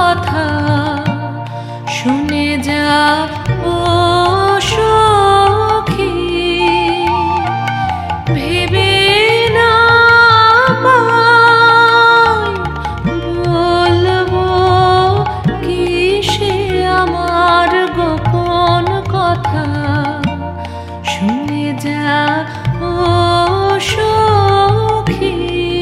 কথা শুনে যা ও সখী, ভেবে না পাই বলবো কি সে আমার গোপন কথা, শুনে যা ও সখী।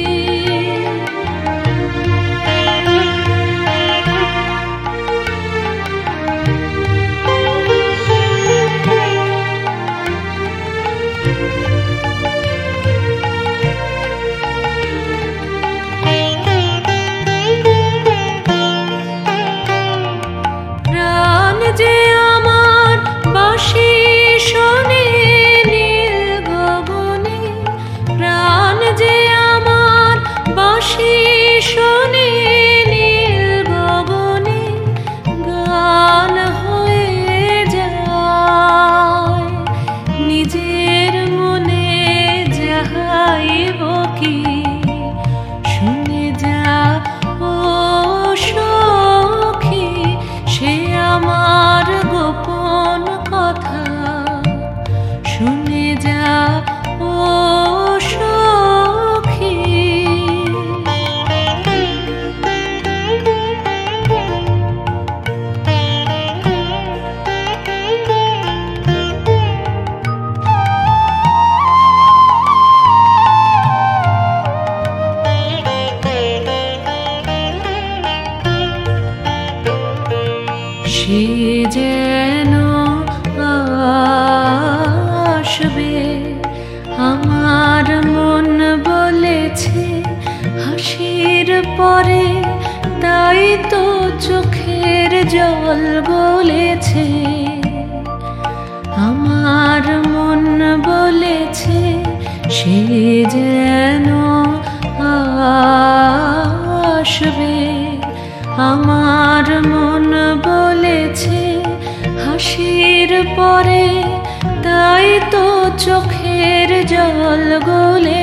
প্রাণ যে আমার বাঁশি শোনে নীল গগনে, প্রাণ যে আমার বাঁশি শোনে নীল গগনে, গান হয়ে যায় নিজের মনে যাহাইব কি, শুনে যা ও সখী সে আমার গোপন কথা, শুনে যা ও সখী। সে যেন আসবে আমার মন বলেছে হাসির পরে, তাই তো চোখের জল গলেছে। আমার মন বলেছে সে যেন আসবে, আমার মন বলেছে হাসির পরে, তাই তো চোখের জল গলে